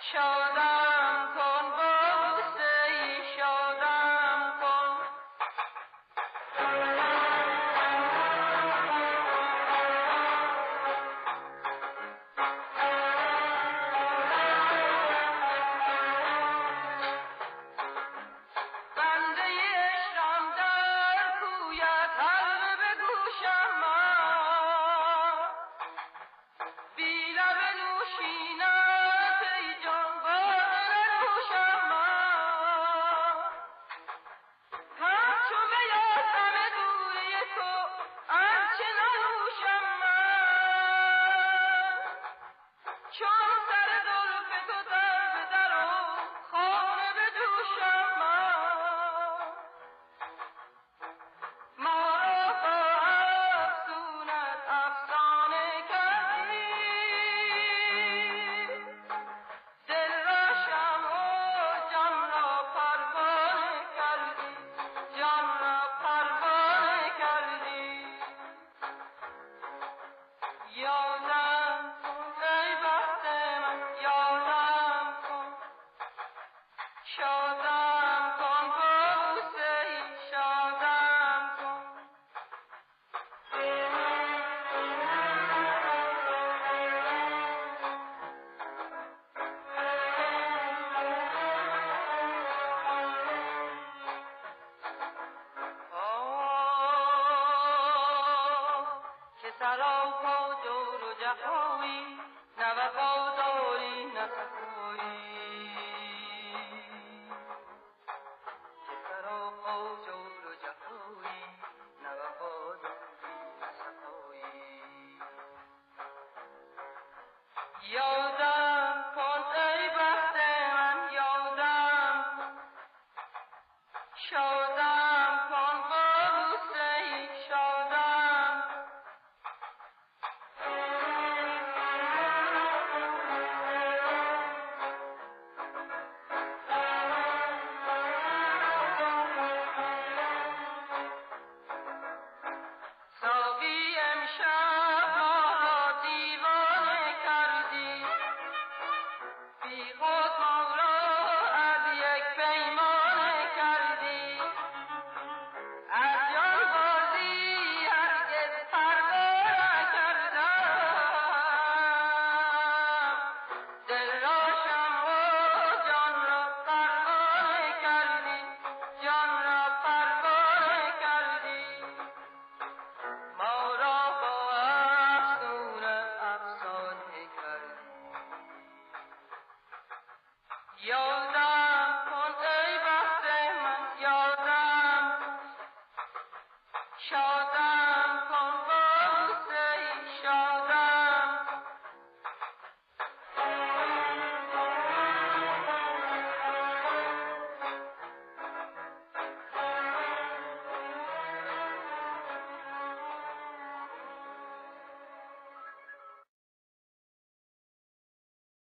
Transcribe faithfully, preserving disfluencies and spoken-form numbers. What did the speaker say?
شادم کن بوسه ای شادم کن بنده عشقم در کویت حلقه به گوشم من بی لب نوشینت ای جان باده ننوشم من همچو بیاسم دوری تو آنچه ننوشم من چون سر زلف تو در به در و خانه بجوشم من ما را با افسونت افسانه کردی دل را شمع و جان را پروانه کردی جان را پروانه کردی یادم کن ای بخت من یادم کن شادم کن بوسه ای شادم کن آه که سراپا جور و جفایی نه وفاداری نه صفایی